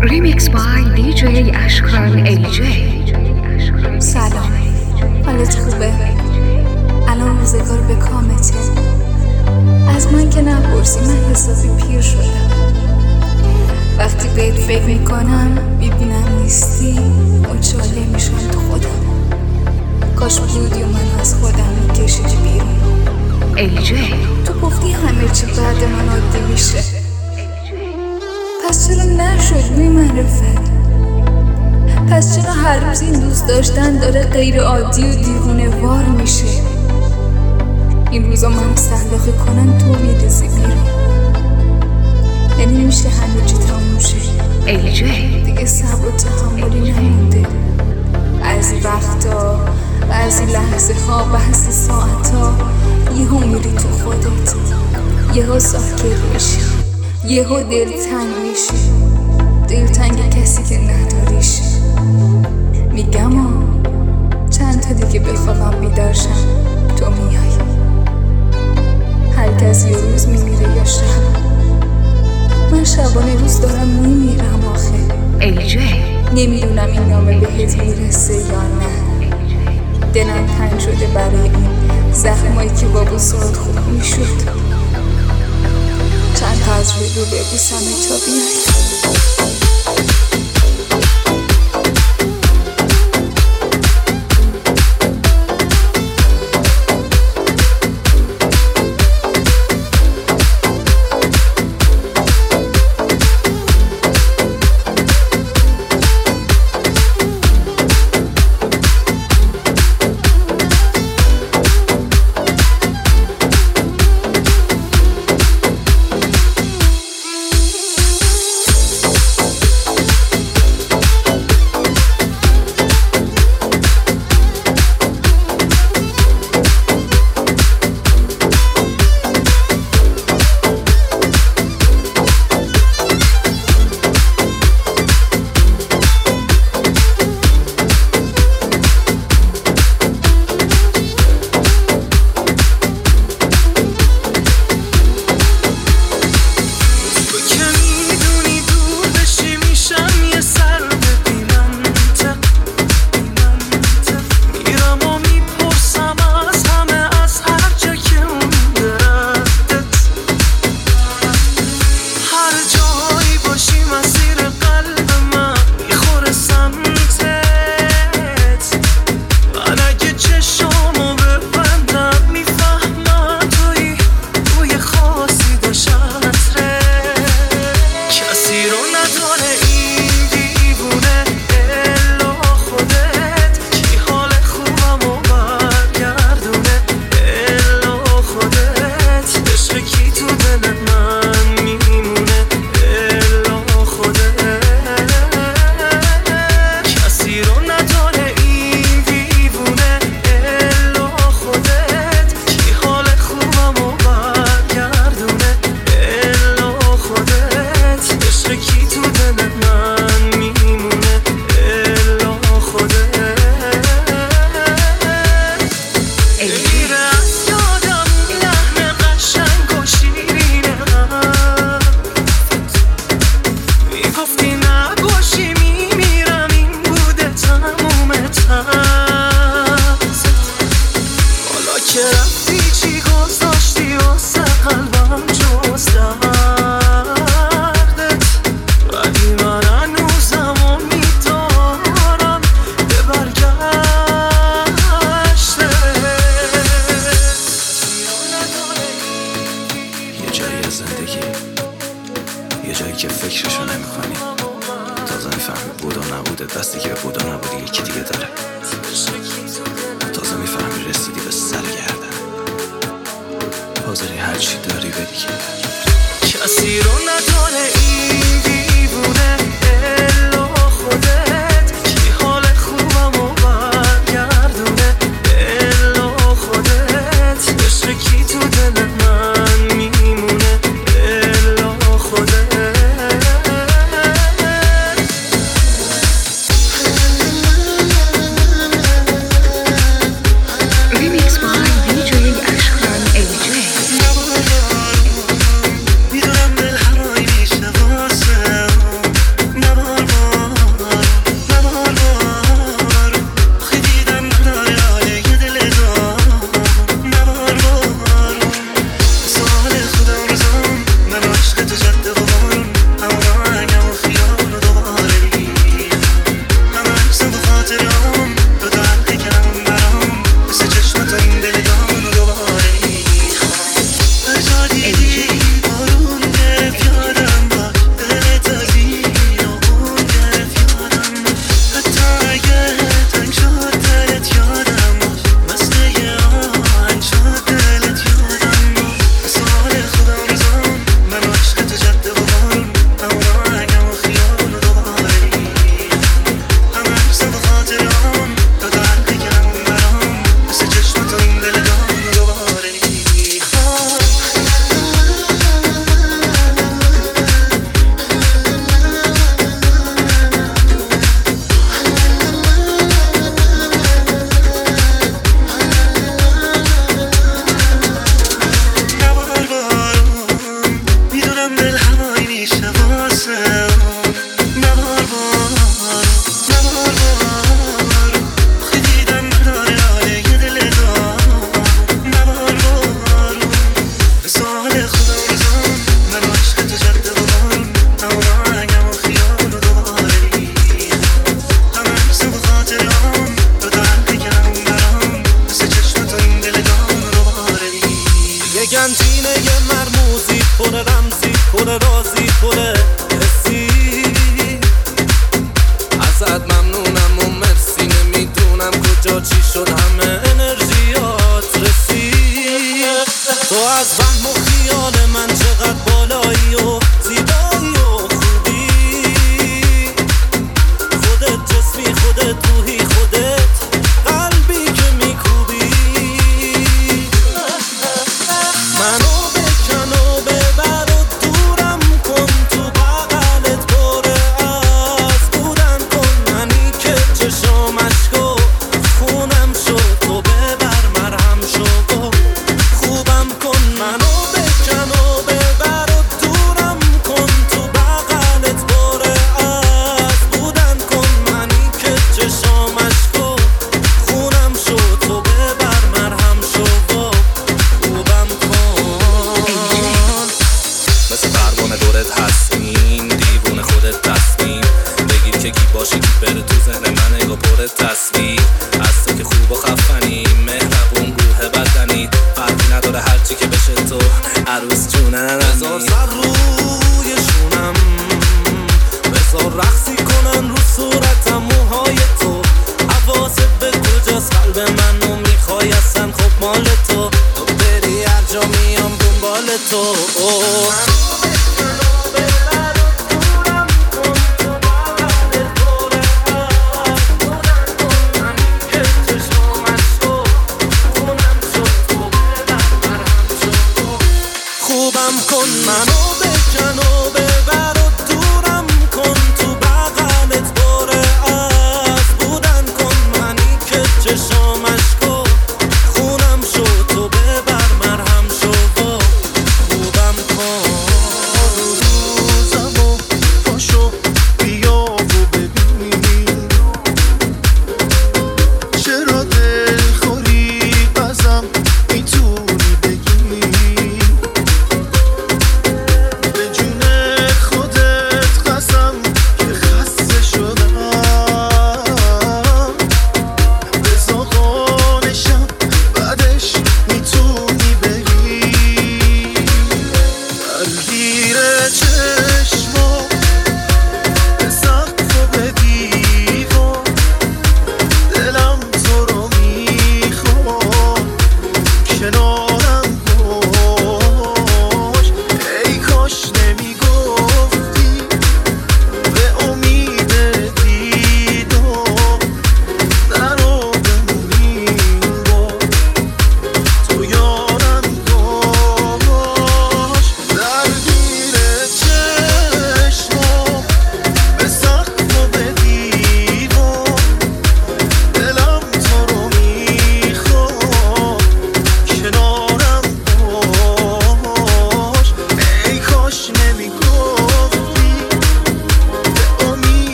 Remix by DJ اشکان AJ. سلام، حالت خوبه؟ الان روزگار به کامته. از من که نپرسی، من حسابی پیر شدم. وقتی بهت فکر میکنم ببینم نیستی، مچاله میشم تو خودم. کاش بودی و من از خودم میکشیدی بیرون. AJ تو گفتی همه چی بعد من عادی میشه، پس چرا نشد روی معرفت؟ پس چرا هر روز این دوست داشتن داره غیر عادی و دیوونه وار میشه؟ این روزا من سلاخی کنن تو میریزی بیرون. یعنی میشه همه چی تموم شه. AJ دیگه صبر و تحملی نمونده. بعضی وقتا، بعضی لحظه ها، بعضی ساعت ها یهو میری تو خودت، یهو ساکت میشی، یهو دلتنگ میشی، دلتنگ کسی که نداریش. میگم چند تا دیگه بخوابم بیدار شم تو میای. هر کس یه روز میمیره یا شب، من شبانه روز دارم میمیرم آخه. AJ نمیدونم این نامه بهت میرسه یا نه. دلم تنگ شده برای این زخمایی که با بوسات خوب میشد. چند تا از روی رو ببوسم تا بیای. یه جایی که فکرشو نمی‌کنی، تازه میفهمی بودا نبوده، دستی که بودا نبوده یکی دیگه داره. تازه میفهمی رسیدی به سر گردن، حاضری هرچی داری بدی. کسی رو نداره این دیوونه الا خودت، کی حال خوبمو برگردونه الا خودت، عشق کی تو دل من میمونه الا خودت. Remix by DJ اشکان AJ. میدونم دل هرایی میشنواز باشی بره تو ذهن من نگاه پر تصویر از تو که خوب و خفنی مهربون روح بدنی فرقی نداره هرچی که بشه تو عروس جونم بذار سر روی شونم بذار رقصی کنن رو صورتم موهای تو حواست به کجاست قلب منو میخوای اصلا خب مال تو بری هر جا میام دنبال تو خوبم کن منو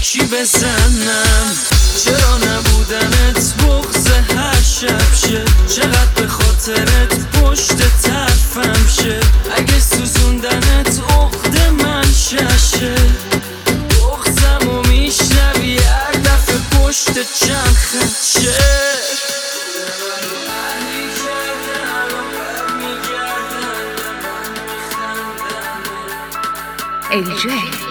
چی بزنم؟ چرا نبودنت بغض هر شب شه؟ چقدر به خاطرت پشت طرفم شه؟ اگه سوزوندنت عقد من ششه، بغضمو میشنوی هر دفعه پشت چند خط شه. AJ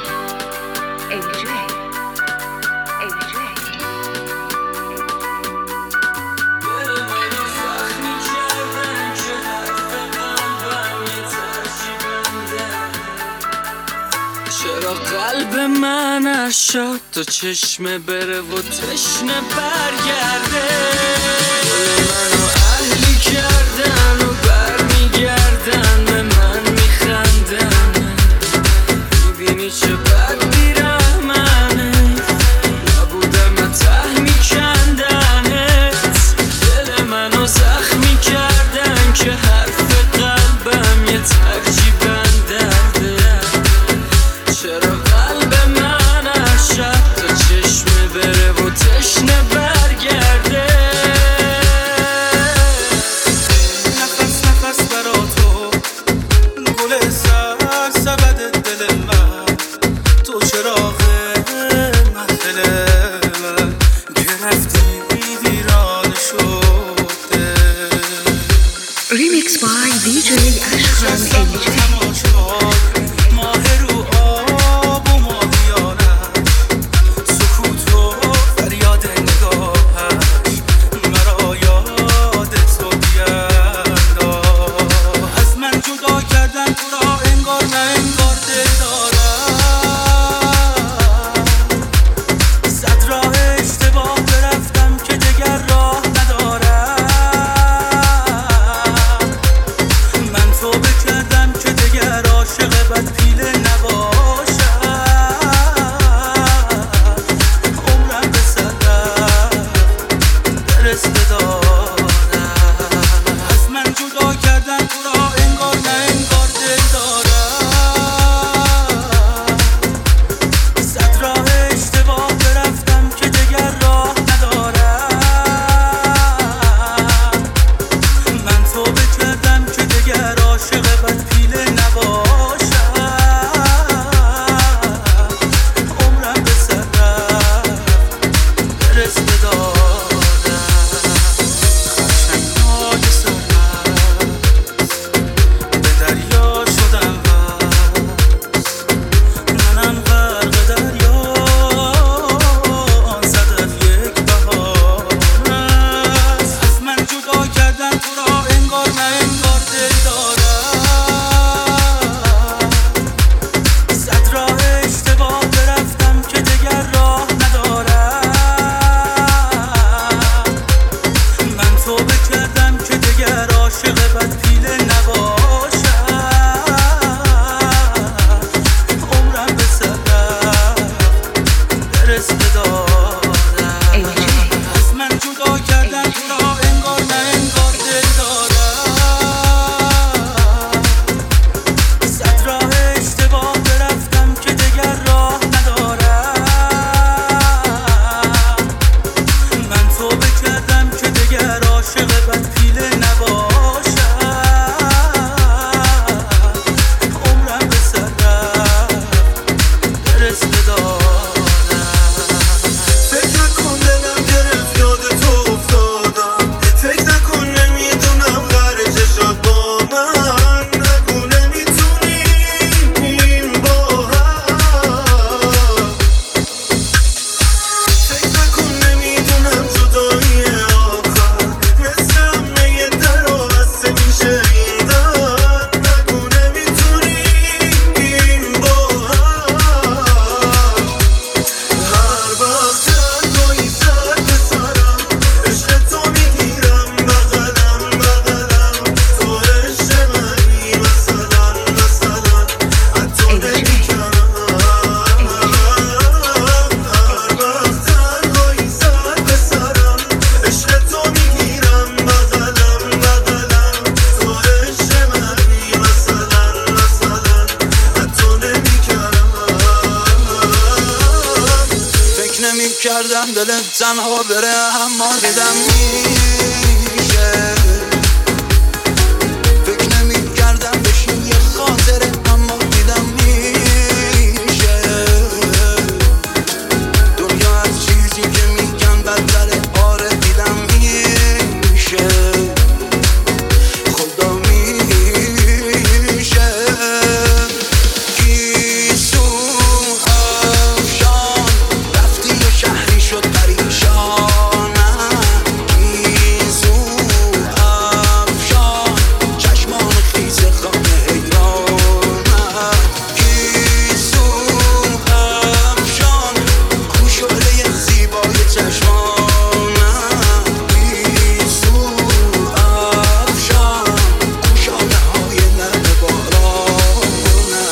چرا قلب من ارشاد تا چشمه بره و تشنه برگرده؟ دل منو اهلی کردن و برمیگردن به من میخندن، میبینی چه بد بیرحمنه، نبودم ته میکندنت، دل منو زخمی کردن که حرف قلبم یه ترجیبن درده. چرا قلب من هر شب تا چشمه بره و تشنه برگرده؟ نفس نمی‌کردم دلم تنها بره، اما دیدم میشه. فکر نمی‌کردم بشین یه خاطره، اما دیدم میشه. دنیا از چیزی که میگن بدتره، آره دیدم میشه. خدا میشه. گیسو افشان رفتی و شهری شد پریشانم. گیسو افشان چشمان خیس خانه حیرانم. گیسو افشان کوشوله زیبای چشمانم. گیسو افشان کوشانه های لب بارانم.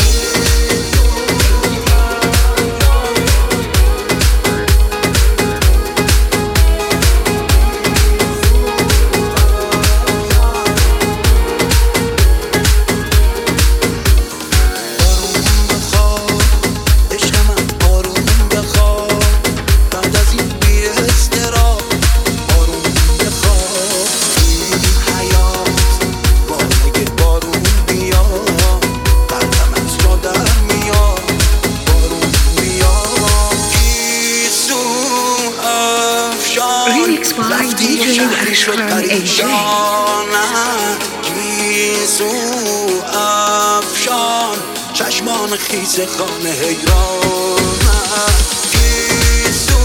عشق من آروم بخواب، بعد از این بی اضطراب آروم بخواب. این حیات باز اگه بارون بیاد، قلبم از جا در میاد. بارون بیاد. گیسو افشان Remix by رفتی و DJ شهری شد Ashkan AJ. پریشانم. گیسو افشان چشمان خیس خانه حیرانم. گیسو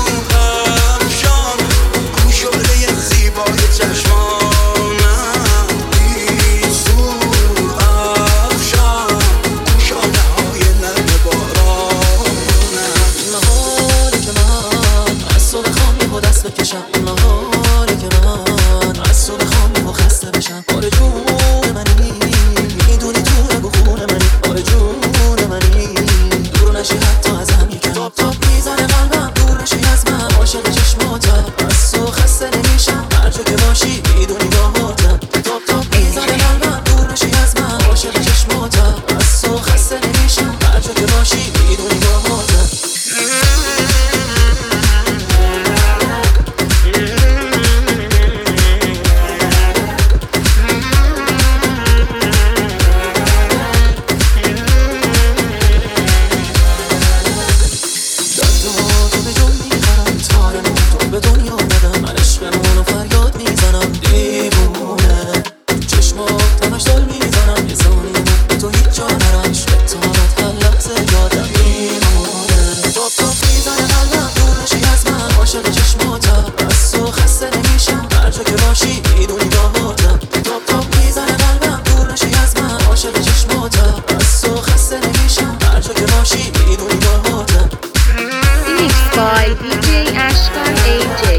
افشان کوشوله زیبای چشمانم. گیسو افشان کوشانه های لب بارانم. نهاره که من از تو بخوام یهو دست بکشم، نهاره که من از تو بخوام یهو خسته بشم. آره جون منی، میدونی تو رگ و خون منی. آره جون منی، دور نشی حتی ازم یکم. تاپ تاپ میزنه قلبم، دور نشی از من. عاشق چشماتم، از تو خسته نمیشم. هر جا که باشی میدونی باهاتم. تاپ تاپ میزنه قلبم، دور نشی از من. عاشق چشماتم، از تو خسته نمیشم. هر جا که باشی میدونی باهاتم. تو به جون میخرم، تارمون تو به دنیا ندم. من عشقمونو فریاد میزنم، دیوونه چشمات همش دل میزنم. یه ثانیه من تو هیچ جا نرم، عشق تارت هر لحظه یادم میمونه. تاپ تاپ میزنه قلبم، دور نشی از من. عاشق چشماتم، از تو خسته نمیشم. هر جا که باشی میدونی باهاتم. تاپ تاپ میزنه قلبم، دور نشی از من. عاشق چشماتم، از تو خسته نمیشم. هر جا که باشی میدونی باهاتم. Remix by DJ Ashkan AJ.